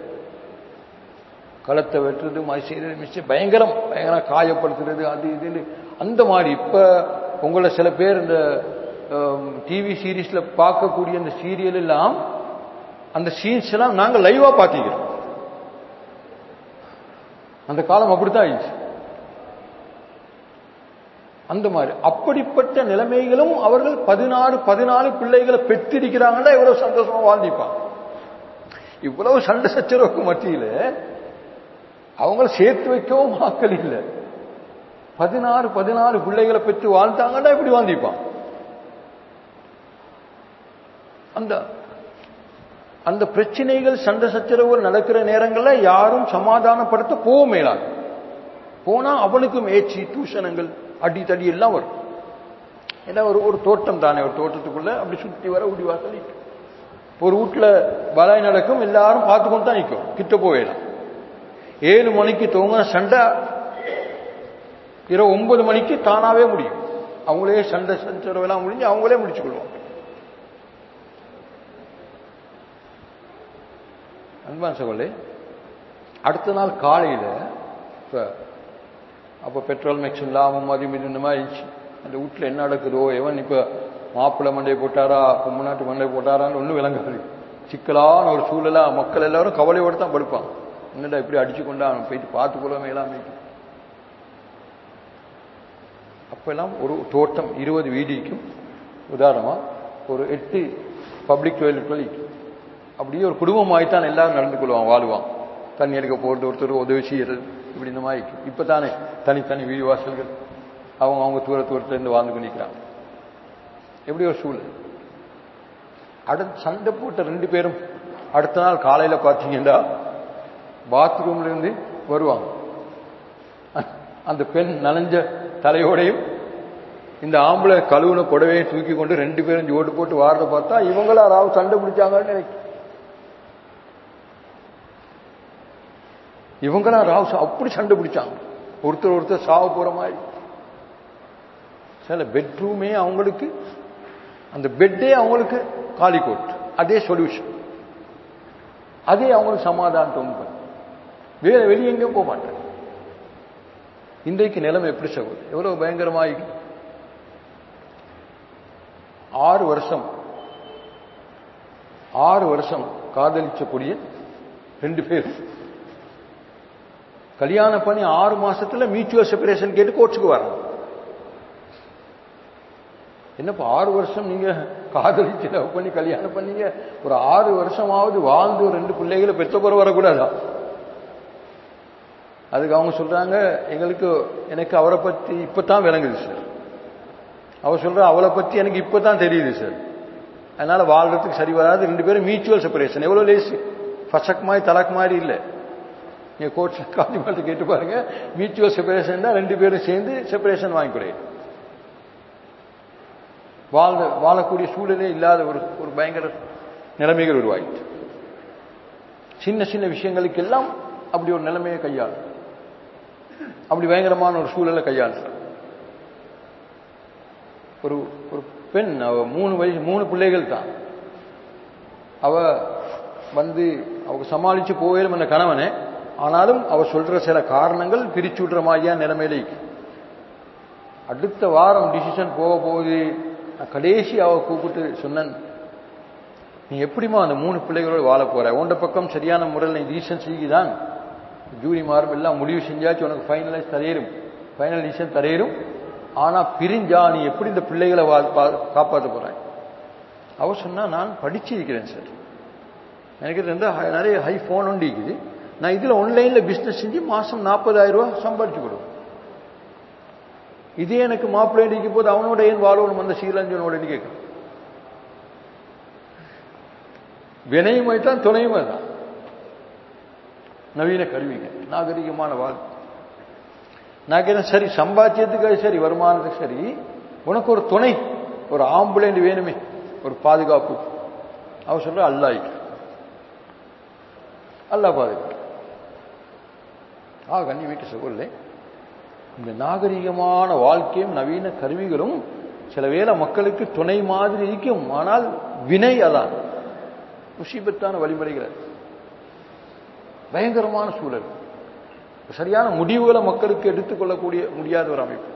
களத்தை வெட்டுறது, மாதிரி செய்யறது, மிச்சம் பயங்கரம் காயப்படுத்துறது, அது இது அந்த மாதிரி. இப்ப உங்களை சில பேர் இந்த டிவி சீரீஸ்ல பார்க்கக்கூடிய இந்த சீரியல் எல்லாம், அந்த சீன்ஸ் எல்லாம் நாங்கள் லைவா பார்த்திக்கிறோம். அந்த காலம் அப்படித்தான் ஆயிடுச்சு. அந்த மாதிரி அப்படிப்பட்ட நிலைமைகளும் அவர்கள் 14 பிள்ளைகளை பெற்றிருக்கிறாங்கன்னா எவ்வளவு சந்தோஷமா வாழ்ந்திப்பாங்க. இவ்வளவு சண்டை சச்சரவுக்கு மத்தியில அவங்கள சேர்த்து வைக்கவும் ஆக்கள் இல்லை. 14 பிள்ளைகளை பெற்று வாழ்ந்தாங்கன்னா இப்படி வாழ்ந்திப்பான். அந்த பிரச்சனைகள், சண்டை சச்சரவுகள் நடக்கிற நேரங்கள்ல யாரும் சமாதானப்படுத்த போக மேலாது. போனா அவனுக்கும் ஏச்சி, தூஷணங்கள், அடி தடி எல்லாம் வரும். ஏன்னா ஒரு தோட்டம் தானே, ஒரு தோட்டத்துக்குள்ள அப்படி சுற்றி வர உடி வாசல் நிற்கும். ஒரு வீட்டுல பலாய் நடக்கும், எல்லாரும் பார்த்து கொண்டு தான் நிற்கும், கிட்ட போயிடலாம். 7 மணிக்கு துவங்கின சண்டை இரவு 9 மணிக்கு தானாவே முடியும். அவங்களே சண்டை சச்சரவெல்லாம் முடிஞ்சு அவங்களே முடிச்சு கொள்வாங்க. அன்பான சகோதரர்களே, அடுத்த நாள் காலையில அப்போ பெட்ரோல் மிக்ஸ் இல்லாமல் மதியம் இந்த மாதிரி இருந்துச்சு. அந்த வீட்டில் என்ன நடக்குதோ, எவன் இப்போ மாப்பிள்ளை மண்டை போட்டாரா, பொம்மநாட்டு மண்டை போட்டாரான்னு ஒன்றும் விளங்காது. சிக்கலான ஒரு சூழலா மக்கள் எல்லாரும் கவலையோடு தான் படுப்பாங்க. என்னடா இப்படி அடிச்சு கொண்டா, அவன் போயிட்டு பார்த்துக்கொள்ளாம எல்லாமே. அப்பெல்லாம் ஒரு தோட்டம் 20 வீதிக்கும் உதாரணமா ஒரு 8 பப்ளிக் டாய்லெட், அப்படியே ஒரு குடும்பமாய்த்தான் எல்லாரும் நடந்து கொள்வான், வாழ்வான். தண்ணி எடுக்க போட்டு ஒருத்தர் உதவி செய்யறது, இப்படி இந்த மாதிரி. இப்பதானே தனித்தனி வீடு வாசல்கள், அவங்க தூரத்திலிருந்து வாழ்ந்து கொண்டிருக்கிறாங்க. எப்படி ஒரு சூழல். அடுத்து சண்டை போட்ட 2 பேரும் அடுத்த நாள் காலையில பார்த்தீங்கன்னா பாத்ரூம்ல இருந்து வருவாங்க. அந்த பெண் நனைஞ்ச தலையோடையும் இந்த ஆம்பளை கழுவுன புடவையை தூக்கி கொண்டு 2 பேரும் ஜோடு போட்டு வாரத பார்த்தா இவங்களா ராவு சண்டை பிடிச்சாங்கன்னு நினைக்கிறேன். இவங்களா ராவு அப்படி சண்டை பிடிச்சாங்க, ஒருத்தர் சாவ போற மாதிரி. சில பெட்ரூமே அவங்களுக்கு, அந்த பெட்டே அவங்களுக்கு காலி கோட், அதே சொல்யூஷன், அதே அவங்களுக்கு சமாதானத்தை உண்டு. வேற வெளியே எங்கேயும் போக மாட்டாங்க. இன்றைக்கு நிலைமை எப்படி சகோதரி, எவ்வளவு பயங்கரமாயி. 6 வருஷம் காதலிச்ச கூடிய 2 பேர் கல்யாணம் பண்ணி 6 மாசத்துல மியூச்சுவல் செப்பரேஷன் கேட்டு கோர்ட்ஸுக்கு வராங்க. என்னப்பா 6 வருஷம் நீங்க காதலிச்சு லவ் பண்ணி கல்யாணம் பண்ணீங்க, ஒரு 6 வருஷமாவது வாழ்ந்து 2 பிள்ளைகளை பெற்ற போற வரக்கூடாதா? அதுக்கு அவங்க சொல்றாங்க, எனக்கு அவரை பத்தி இப்பதான் விளங்குது சார். அவர் சொல்ற அவளை பத்தி எனக்கு இப்பதான் தெரியுது சார், அதனால வாழ்றதுக்கு சரி வராது. 2 பேரும் மியூச்சுவல் செப்பரேஷன். எவ்வளவு லேசு, ஃபசக் மாதிரி தலாக் மாதிரி இல்லை. நீங்க கோர்ட்ல காஞ்சிமாட்ட கேட்டு பாருங்க, மியூச்சுவல் செப்பரேஷன் தான் 2 பேரும் சேர்ந்து செப்பரேஷன் வாங்கி கொடு. வாழக்கூடிய சூழலே இல்லாத ஒரு பயங்கர நிலைமைகள் உருவாயிட்டு. சின்ன சின்ன விஷயங்களுக்கெல்லாம் அப்படி ஒரு நிலைமையை கையாளு, அப்படி பயங்கரமான ஒரு சூழலை கையாளு. ஒரு பெண். அவ 3 பிள்ளைகள் தான். அவ அவங்க சமாளிச்சு போயிடும் அந்த கணவனை. ஆனாலும் அவ சொல்ற சில காரணங்கள் பிரிச்சு விடுற மாதிரியா நிலைமையில. அடுத்த வாரம் டிசிஷன் போக போகுது. கடைசி அவ கூப்பிட்டு சொன்னேன், நீ எப்படிமா அந்த 3 பிள்ளைகளோடு வாழ போற? உண்ட பக்கம் சரியான முறையில் நீ டிசிஷன் செய்யுதான். ஜூரி மாறும் எல்லாம் முடிவு செஞ்சாச்சு, உனக்கு ஃபைனல் டிசிஷன் தரையிடும். ஆனா பிரிஞ்சா நீ எப்படி இந்த பிள்ளைகளை காப்பாற்ற போற? அவ சொன்னா, நான் படிச்சிருக்கிறேன் சார், எனக்கு நிறைய ஹை போன் ஒன்று இருக்குது, நான் இதுல ஆன்லைன்ல பிசினஸ் செஞ்சு மாசம் 40,000 ரூபாய் சம்பாதிச்சு கொடுவேன். இதே எனக்கு மாப்பிள்ளை அடிக்கும் போது அவனோட ஏன் வாழணும் அந்த ஸ்ரீலஞ்சனோட கேட்க? வினையுமே தான் துணையுமே தான் நவீன கருவிகள், நாகரிகமான வாழ்க்கை. நான் கேட்டேன், சரி சம்பாத்தியத்துக்கு சரி, வருமானத்துக்கு சரி, உனக்கு ஒரு துணை, ஒரு ஆம்புலன்ஸ் வேணுமே, ஒரு பாதுகாப்பு. அவ சொல்ற அல்லா பாதுகாப்பு. கண்ணி வீட்டு சொல்ல, இந்த நாகரிகமான வாழ்க்கையும் நவீன கருவிகளும் சில வேளை மக்களுக்கு துணை மாதிரி இருக்கும். ஆனால் வினை அதான் முசீபத்தான வழிமுறைகள், பயங்கரமான சூழல், சரியான முடிவுகளை மக்களுக்கு எடுத்துக்கொள்ளக்கூடிய முடியாத ஒரு அமைப்பு.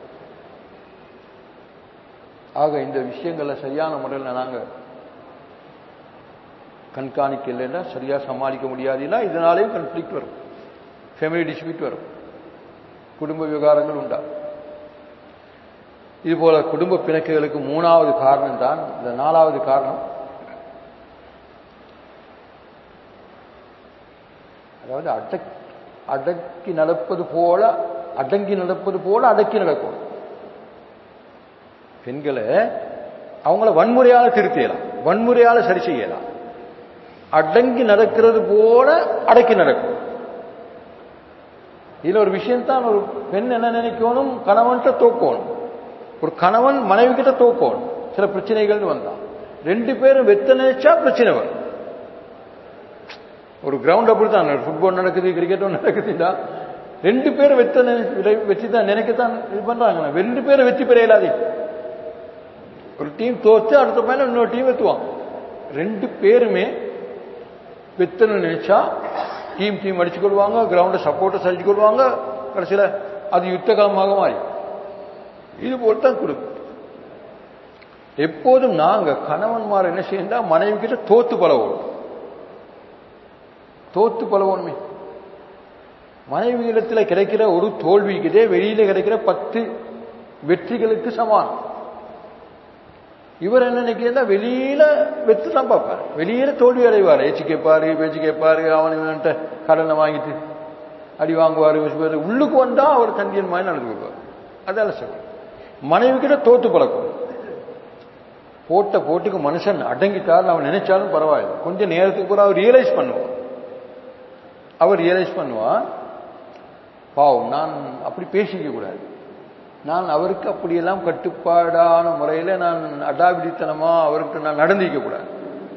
இந்த விஷயங்களை சரியான முறையில் நாங்க கண்காணிக்க இல்லைன்னா சரியா சமாளிக்க முடியாதுன்னா இதனாலேயும் கான்ஃப்ளிக்ட் வரும், ஃபேமிலி டிஸ்பியூட் வரும், குடும்ப விவகாரங்கள் உண்டா. இது போல குடும்ப பிணக்குகளுக்கு 3வது காரணம் தான். இந்த 4வது காரணம், அதாவது அடங்கி நடப்பது போல அடக்கி நடக்கும். பெண்களை அவங்கள வன்முறையால திருத்தியலாம், வன்முறையால சரி செய்யலாம். அடங்கி நடக்கிறது போல அடக்கி நடக்கும். இதுல ஒரு விஷயம்தான், ஒரு பெண் என்ன நினைக்கணும், கணவன்கிட்ட தோக்கணும், ஒரு கணவன் மனைவி கிட்ட தோக்கணும். சில பிரச்சனைகள் வந்தா 2 பேரும் வெத்த நினைச்சா பிரச்சனை வரும். ஒரு கிரவுண்ட் அப்படி தான், ஃபுட்பால் நடக்குது, கிரிக்கெட் நடக்குதுடா, 2 பேரும் வெற்றி தான் நினைக்கத்தான் இது பண்றாங்க. 2 பேரும் வெற்றி பெற இயலாது. ஒரு டீம் தோத்து அடுத்த பையன் இன்னொரு டீம் வெத்துவாங்க. 2 பேருமே வெத்தனை நினைச்சா டீம் அடிச்சு கொள்வாங்க, கிரவுண்டை சப்போர்ட்டை அடிச்சு கொள்வாங்க. கடைசியில் அது யுத்த காலமாக மாறி. இது போல்தான் குடும்பம். எப்போதும் நாங்க கணவன்மார் என்ன செய்யண்டா, மனைவி கிட்ட தோத்து பழகணுமே. மனைவி இடத்தில் கிடைக்கிற ஒரு தோல்விக்குதே வெளியில கிடைக்கிற 10 வெற்றிகளுக்கு சமானம். இவர் என்ன நினைக்கிறா, வெளியில வெற்றி தான் பார்ப்பாரு, வெளியில தோல்வி அடைவார், பேச்சு கேட்பாரு, அவன்கிட்ட கடனை வாங்கிட்டு அடி வாங்குவாரு. உள்ளுக்கு வந்தா அவர் தண்டியன் மாதிரி நடந்து கொள்வார். அதால சொல்ற, மனைவி கிட்ட தோத்து பழக்கம். போட்ட போட்டுக்கு மனுஷன் அடங்கிட்டார், அவன் நினைச்சாலும் பரவாயில்லை, கொஞ்சம் நேரத்துக்கு கூட அவர் ரியலைஸ் பண்ணுவான், பாவம் நான் அப்படி பேசிக்க கூடாது, நான் அவருக்கு அப்படியெல்லாம் கட்டுப்பாடான முறையில நான் அடாபிடித்தனமா அவருக்கு நான் நடந்திக்க கூடாது.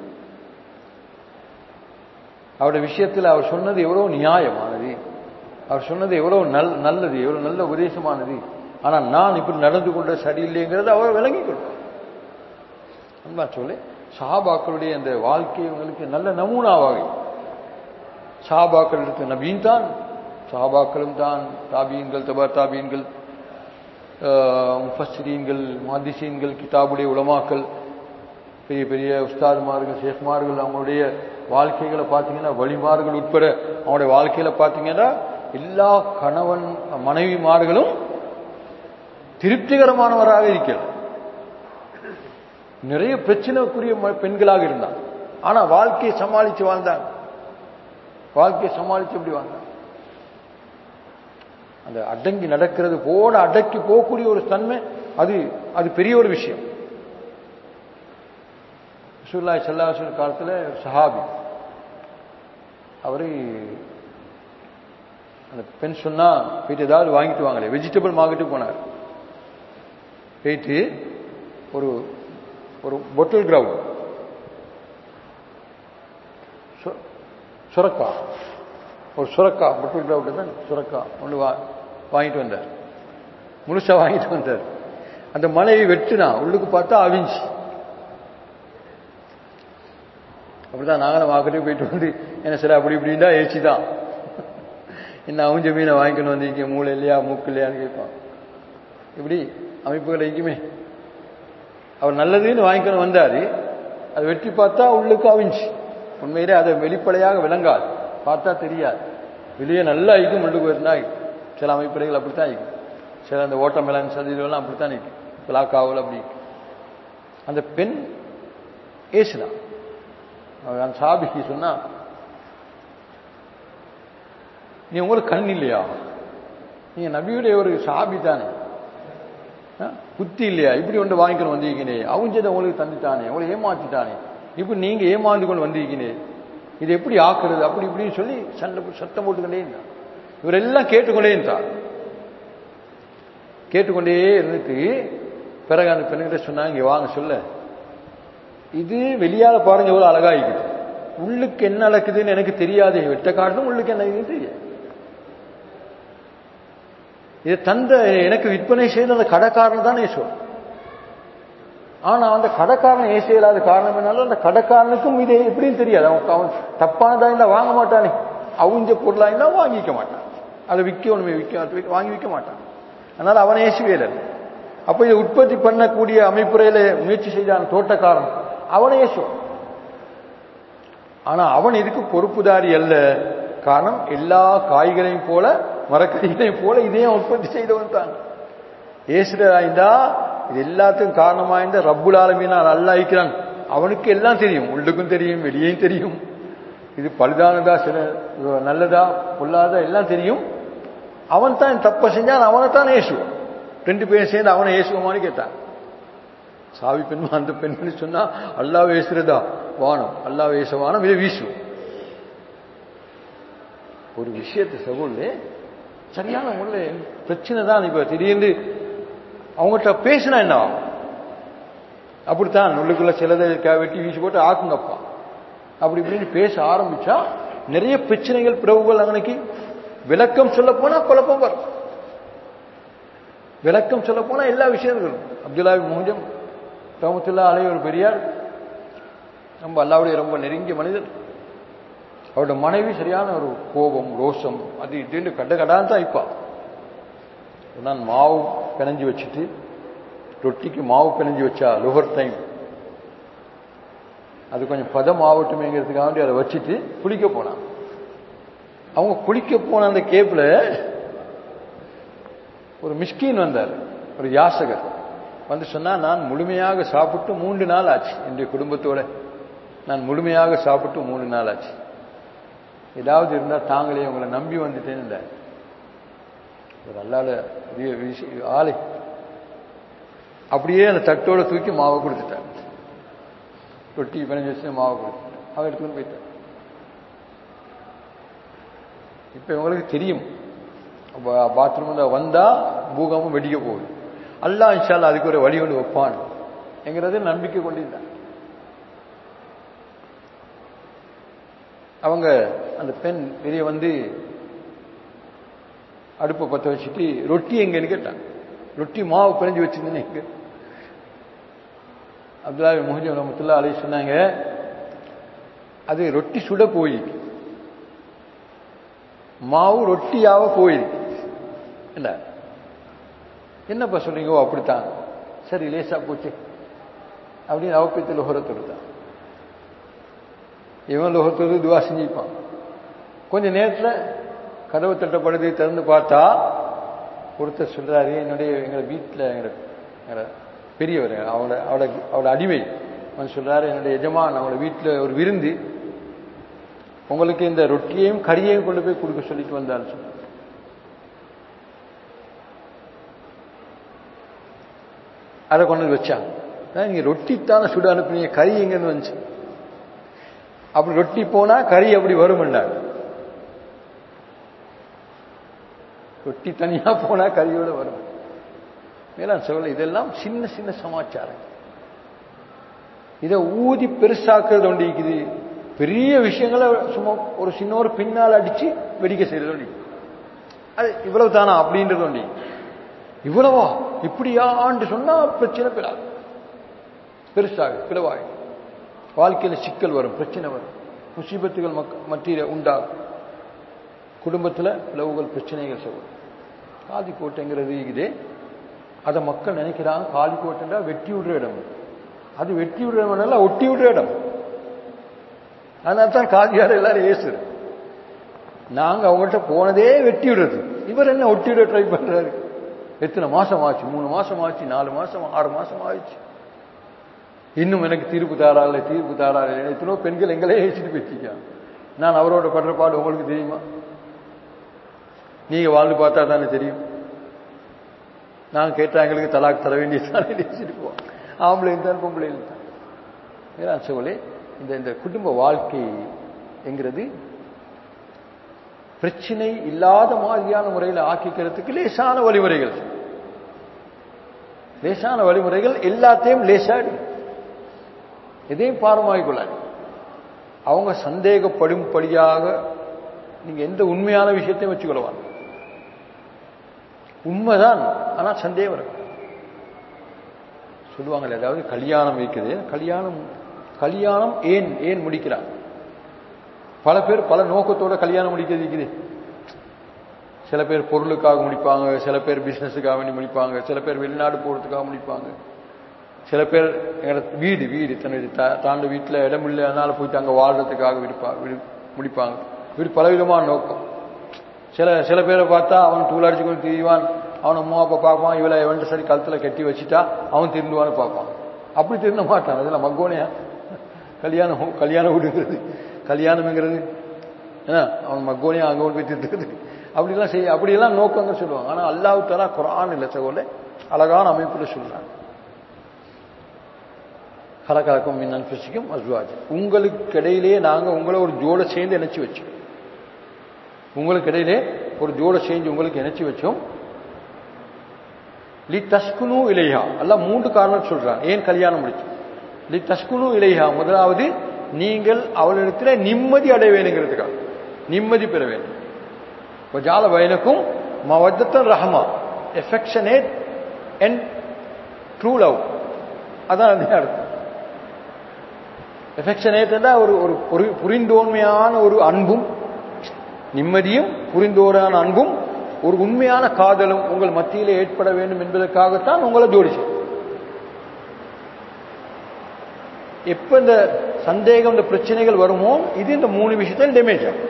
அவருடைய விஷயத்தில் அவர் சொன்னது எவ்வளவு நியாயமானது, அவர் சொன்னது எவ்வளவு நல்லது, எவ்வளவு நல்ல உபதேசமானது, ஆனா நான் இப்படி நடந்து கொண்ட சரியில்லைங்கிறது அவர் விளங்கிக் கொள்வார். அன்பா சொல்லு, சஹாபாக்களுடைய அந்த வாழ்க்கை உங்களுக்கு நல்ல நமூனாவாக. சஹாபாக்கள் இருக்க நபீன் தான், சஹாபாக்களும் தான், தாபீன்கள், தபர் தாபீன்கள், முஃபஸ்ஸிரீன்கள், முஹத்திஸீன்கள், கிதாபுடைய உலமாக்கள், பெரிய பெரிய உஸ்தாதுமார்கள், ஷேக்மார்கள், அவங்களுடைய வாழ்க்கைகளை பார்த்தீங்கன்னா, வழிமார்கள் உட்பட அவங்களுடைய வாழ்க்கையில பார்த்தீங்கன்னா, எல்லா கணவன் மனைவிமார்களும் திருப்திகரமானவராக இருக்கிறார். நிறைய பிரச்சனைக்குரிய பெண்களாக இருந்தாங்க, ஆனா வாழ்க்கையை சமாளிச்சு வாழ்ந்தாங்க. எப்படி வாழ்ந்தாங்க? அந்த அடங்கி நடக்கிறது போல அடக்கி போகக்கூடிய ஒரு தன்மை, அது பெரிய ஒரு விஷயம். ரசூலுல்லாஹி ஸல்லல்லாஹு அலைஹி வஸல்லம் காலத்துல சஹாபி, அவரு அந்த பெண் சொன்னா போயிட்டு ஏதாவது வாங்கிட்டு வாங்களே, வெஜிடபிள் மார்க்கெட்டுக்கு போனார். போயிட்டு ஒரு பொட்டில் கிரவுண்ட் சுரக்கா, பொட்டில் கிரவுண்ட் தான் சுரக்கா ஒன்று வாங்கிட்டு வந்தார், முழுசா வாங்கிட்டு வந்தார். அந்த மலையை வெட்டுனா உள்ளுக்கு பார்த்தா அவிஞ்சு. அப்படிதான் நாங்களும் வாக்கிட்டு போயிட்டு வந்து என்ன சார் அப்படி இப்படின்னா ஏச்சிதான் என்ன அவிஞ்ச மீனை வாங்கிக்கணும் வந்தீங்க, மூளை இல்லையா மூக்கு இல்லையான்னு கேட்பான். இப்படி அமைப்புகள் எங்கேயுமே அவர் நல்லதுன்னு வாங்கிக்கணும் வந்தாரு, அதை வெட்டி பார்த்தா உள்ளுக்கு அவிஞ்சு. உண்மையிலே அதை வெளிப்படையாக விளங்காது, பார்த்தா தெரியாது. வெளியே நல்லா ஆகிக்கும், உள்ளுக்கு இருந்தா சில அமைப்புகள் அப்படித்தான் ஆகிக்கும். சில அந்த ஓட்டமெலான் சதிலாம் அப்படித்தான் நிற்கும், பிளாக்காவல் அப்படி. அந்த பெண் ஏசுதான். அந்த சாபிக்கு சொன்னா, நீ உங்களுக்கு கண் இல்லையா, நீங்க நபியுடைய ஒரு சாபி தானே, புத்தி இல்லையா, இப்படி ஒன்று வாங்கிக்கணும் வந்திருக்கீனே, அவுஞ்சதை உங்களுக்கு தந்துட்டானே, உங்களை ஏமாத்திட்டானே, இப்படி நீங்க ஏமாந்து கொண்டு வந்திருக்கீனே, இது எப்படி ஆக்குறது அப்படி இப்படின்னு சொல்லி சத்தம் போட்டுக்கொண்டே இருந்தார். இவரெல்லாம் கேட்டுக்கொண்டே இருந்தார். கேட்டுக்கொண்டே இருந்துட்டு பிறகு அந்த பெண்கிட்ட சொன்னாங்க, இங்க வாங்க சொல்ல, இது வெளியால பாருங்க எவ்வளவு அழகா இருக்குது, உள்ளுக்கு என்ன நடக்குதுன்னு எனக்கு தெரியாது, வெட்ட காட்டும் உள்ளுக்கு என்ன தெரியாது. இதை தந்த எனக்கு விற்பனை செய்த அந்த கடைக்காரன் தான் ஏசுவான். ஆனா அந்த கடைக்காரன் ஏச இல்லாத காரணம் என்னாலும் அந்த கடைக்காரனுக்கும் இது எப்படின்னு தெரியாது. அவன் தப்பானதா இருந்தா வாங்க மாட்டானே, அவுஞ்ச பொருளா இருந்தா வாங்கிக்க மாட்டான், அதை விற்கணுமே வாங்கி விற்க மாட்டான். அதனால அவன் ஏசுவே இல்லை. அப்ப இதை உற்பத்தி பண்ணக்கூடிய அமைப்புறையில முயற்சி செய்தான் தோட்டக்காரன், அவனை ஏசுவான். ஆனா அவன் இதுக்கு பொறுப்புதாரி அல்ல. காரணம், எல்லா காய்களையும் போல மரக்கறிகளையும் போல இதையும் உற்பத்தி செய்தவன் தான். ஏசுறாய்ந்தா இது எல்லாத்துக்கும் காரணமாயிருந்த ரப்புல் ஆலமீன் அல்லாஹ் இருக்கிறான். அவனுக்கு எல்லாம் தெரியும், உள்ளுக்கும் தெரியும் வெளியேயும் தெரியும், இது பழுதானதா சில நல்லதா பொல்லாதா எல்லாம் தெரியும். அவன் தான் தப்ப செஞ்சான், அவனைத்தான் ஏசுவான். ரெண்டு பேரும் சேர்ந்து அவனை ஏசுவோமான்னு கேட்டான். சாவி பெண்மா அந்த பெண்மணி சொன்னா, அல்லாஹ் ஏசுறதா வானம், அல்லாஹ் ஏச வானம், இதை வீசுவோம். ஒரு விஷயத்தை சகோதரே சரியான முள்ள பிரச்சனை தான். இப்ப திடீர்னு அவங்ககிட்ட பேசினா என்ன ஆகும்? அப்படித்தான் உள்ளுக்குள்ள சிலதை வெட்டி வீசி போட்டு ஆக்குங்கப்பா அப்படி இப்படின்னு பேச ஆரம்பிச்சா நிறைய பிரச்சனைகள் பிறகுகள். அன்னைக்கு விளக்கம் சொல்ல போனா குழப்பம் வரும். விளக்கம் சொல்ல போனா எல்லா விஷயங்களும். அப்துல்லா முஹஜம் ரஹ்மத்துல்லாஹி அலைஹி ஒரு பெரியார், நம்ம அல்லாஹ்வுடைய ரொம்ப நெருங்கிய மனிதர். அவரோட மனைவி சரியான ஒரு கோபம் ரோஷம் அது இதுன்னு கடான்னு தான் இப்பா. நான் மாவு பிணைஞ்சு வச்சுட்டு, ரொட்டிக்கு மாவு பிணைஞ்சு வச்சா லுஹர் டைம், அது கொஞ்சம் பதம் ஆகட்டுமேங்கிறதுக்காக அதை வச்சுட்டு குளிக்க போனான். அவங்க குளிக்க போன அந்த கேப்ல ஒரு மிஸ்கீன் வந்தார், ஒரு யாசகர் வந்து சொன்னா, நான் முழுமையாக சாப்பிட்டு 3 நாள் ஆச்சு, என்னுடைய குடும்பத்தோட நான் முழுமையாக சாப்பிட்டு 3 நாள் ஆச்சு, ஏதாவது இருந்தா தாங்களே உங்களை நம்பி வந்துட்டேன்னு ஒரு அல்லால ஆளை அப்படியே அந்த தட்டோட தூக்கி மாவை கொடுத்துட்டார். ரொட்டி பிணைஞ்சு வச்சு மாவை கொடுத்துட்டார். அவன் எடுத்துன்னு போயிட்டார். இப்ப இவங்களுக்கு தெரியும் பாத்ரூம்ல வந்தா பூகம்பம் வெடிக்க போகுது, அல்லாஹ் இன்ஷா அல்லாஹ் அதுக்கு ஒரு வழி ஒன்று வைப்பான் என்கிறது நம்பிக்கை கொண்டிருந்தார். அவங்க அந்த பெண் வெளியே வந்து அடுப்பை பற்ற வச்சுட்டு ரொட்டி எங்கன்னு கேட்டாங்க. ரொட்டி மாவு பிணைஞ்சு வச்சிருந்தேன்னு எங்க? அப்துல்லா முஹஜம் ரஹ்மத்துல்லாஹி அலைஹி சொன்னாங்க, அது ரொட்டி சுட போயிருக்கு, மாவு ரொட்டியாவ போயிருக்கு. இல்ல என்னப்பா சொல்றீங்க? அப்படித்தான், சரி லேசா போச்சு அப்படின்னு அவப்பித்து லோகரத்தோடு தான். இவன் லோகத்தோடு துவா செஞ்சுப்பான். கொஞ்ச நேரத்தில் கதவு தட்டப்படுது, திறந்து பார்த்தா ஒருத்தர் சொல்றாரு, எங்க வீட்டில் எங்களோட பெரியவர் அவளோட அடிமை சொல்றாரு, என்னுடைய எஜமான் அவளோட வீட்டில் ஒரு விருந்து, உங்களுக்கு இந்த ரொட்டியையும் கறியையும் கொண்டு போய் கொடுக்க சொல்லிட்டு வந்தான்னு சொன்னார். அதை கொண்டு வந்து வச்சாங்க. நீங்க ரொட்டித்தானே சுட அனுப்புனீங்க, கறி எங்கன்னு வந்துச்சு? அப்படி ரொட்டி போனா கறி அப்படி வரும்னாரு. ரொட்டி தனியா போனா கறியோட வரும். மேலாம் சொல்ல, இதெல்லாம் சின்ன சின்ன சமாச்சாரம். இதை ஊதி பெருசாக்குறது ஒன்று இருக்குது. பெரிய விஷயங்களை சும்மா ஒரு சின்ன ஒரு பின்னால் அடிச்சு வெடிக்க செய்யறது ஒன்று. அது இவ்வளவு தானா அப்படின்றது ஒன்று. இவ்வளவா இப்படியான்னு சொன்னா பிரச்சனை பெருசாக பிளவாய் வாழ்க்கையில சிக்கல் வரும், பிரச்சனை வரும், முசீபத்துகள் மத்தியில உண்டாகும், குடும்பத்தில் பிளவுகள் பிரச்சனைகள் சொல்லும். காலிக்கோட்டைங்கிறது இது, அதை மக்கள் நினைக்கிறாங்க காலிக்கோட்டைன்றா வெட்டி விடுற இடம். அது வெட்டி விடுற இடம், ஒட்டி விடுற இடம். அதனால தான் காதியார் எல்லாரும் ஏசுரு. நாங்க அவங்கள்ட்ட போனதே வெட்டி விடுறது, இவர் என்ன ஒட்டி விட ட்ரை பண்றாரு. எத்தனை மாசம் ஆச்சு? 3 மாசம் ஆச்சு, 4 மாசம், 6 மாசம் ஆயிடுச்சு. இன்னும் எனக்கு தீர்ப்பு தாராள் எத்தனோ பெண்கள் எங்களே ஏசிட்டு போயிட்டீங்க. நான் அவரோட படுற பாடு உங்களுக்கு தெரியுமா? நீங்க வாழ்ந்து பார்த்தா தானே தெரியும். நான் கேட்டா எங்களுக்கு தலாக் தர வேண்டியதானே ஏசிட்டு போவோம். ஆம்பளையும் தான் பொம்பளையும் தான். வேறான் சோழே, இந்த குடும்ப வாழ்க்கை என்கிறது பிரச்சனை இல்லாத மாதிரியான முறையில் ஆக்கிக்கிறதுக்கு லேசான வழிமுறைகள் எல்லாத்தையும் லேசாடி எதையும் பாரமாகிக் கொள்ளாது. அவங்க சந்தேகப்படும்படியாக நீங்க எந்த உண்மையான விஷயத்தையும் வச்சுக்கொள்வாங்க. உண்மைதான், ஆனா சந்தேகம் வரும். சொல்லுவாங்கல்ல, அதாவது கல்யாணம் வைக்குது, கல்யாணம் ஏன் முடிக்கிறான்? பல பேர் பல நோக்கத்தோட கல்யாணம் முடிக்கிறது இருக்குது. சில பேர் பொருளுக்காக முடிப்பாங்க, சில பேர் பிசினஸுக்காக வேண்டி முடிப்பாங்க, சில பேர் வெளிநாடு போறதுக்காக முடிப்பாங்க, சில பேர் வீடு தன்னுடைய தாண்ட வீட்டில் இடம் இல்லை, அதனால போயிட்டு அங்கே வாழ்றதுக்காக முடிப்பாங்க. பலவிதமான நோக்கம். சில பேரை பார்த்தா அவன் டூலாடிச்சு கொண்டு திரிவான், அவன் அம்மா அப்பா பார்ப்பான், இவளை எவன்ட்டு சரி கழுத்தில் கட்டி வச்சுட்டா அவன் திருந்துவான்னு பார்ப்பான். அப்படி திருந்த மாட்டான். அதெல்லாம் மகோனையா கல்யாணம் விடுங்கிறது, கல்யாணம்ங்கிறது அவன் மகோனையா அங்கே போய் திருந்துறது, அப்படியெல்லாம் நோக்கங்கள் சொல்லுவாங்க. ஆனால் அல்லாஹ் தஆலா குர்ஆன் இல்லை சகோதரே, அழகான அமைப்பில் சொல்றாங்க. கலக்கலக்கும் மின் அன்ஃபுசிக்கும் அஸ்வாஜ், உங்களுக்கு இடையிலே நாங்கள் உங்களை ஒரு ஜோட சேர்ந்து இணைச்சி வச்சோம். உங்களுக்கு இடையிலே ஒரு ஜோட சேர்ந்து உங்களுக்கு இணைச்சி வச்சோம். லி தஸ்குனு இலைஹா, அல்லாஹ் 3 காரணம் சொல்றாங்க ஏன் கல்யாணம் முடிச்சு. லி தஸ்குனு இலைஹா, முதலாவது நீங்கள் அவளிடத்தில் நிம்மதி அடைய வேணுங்கிறதுக்காக, நிம்மதி பெற வேண்டும். வஜால பைனக்கும் மவத்தன் ரஹமா, எஃபெக்ஷனேட் அண்ட் ட்ரூ லவ். அதான் அர்த்தம். எஃபெக்ஷனேட் ஒரு புரிந்தோன்மையான ஒரு அன்பும், நிம்மதியும் புரிந்தோரான அன்பும், ஒரு உண்மையான காதலும் உங்கள் மத்தியிலே ஏற்பட வேண்டும் என்பதற்காகத்தான் உங்களை ஜோடிச்சு. எப்ப இந்த சந்தேகம், இந்த பிரச்சனைகள் வருமோ, இது இந்த 3 விஷயத்தில் டேமேஜ் ஆகும்.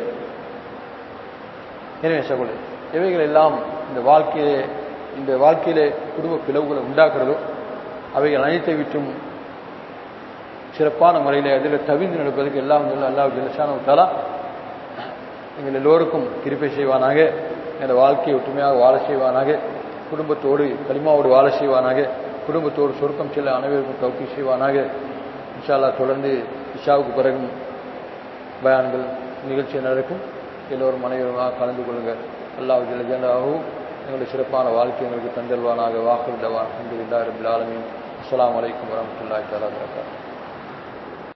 எனவே சகோதரே, இவைகள் எல்லாம் இந்த வாழ்க்கையிலே குடும்ப பிளவுகளை உண்டாக்குறதோ, அவைகள் அனைத்தை விட்டும் சிறப்பான முறையில் அதில் தவிர்த்து நடப்பதற்கு எல்லாம் அல்லாஹ் ஜல்லஷானஹு தஆலா எங்கள் எல்லோருக்கும் கிருபை செய்வானாக. எங்கள் வாழ்க்கையை ஒற்றுமையாக வாழ செய்வானாக. குடும்பத்தோடு கலிமாவோடு வாழ செய்வானாக. குடும்பத்தோடு சொர்க்கம் செல்ல அனைவருக்கும் தௌஃபீக் செய்வானாக. இன்ஷா அல்லாஹ் தொடர்ந்து இஷாவுக்கு பிறகும் பயான்கள் நிகழ்ச்சி நடக்கும். எல்லோரும் அனைவருமாக கலந்து கொள்ளுங்கள். அல்லாஹ் ஜல்ல ஜலாலுஹு எங்களுடைய சிறப்பான வாழ்க்கை எங்களுக்கு தந்தல்வானாக. வாக்குல் தவான் அல்ஹம்துலில்லாஹி ரப்பில் ஆலமீன். அஸ்ஸலாமு அலைக்கும் வரஹ்மத்துல்லாஹி தஆலா வபரகாத்துஹு.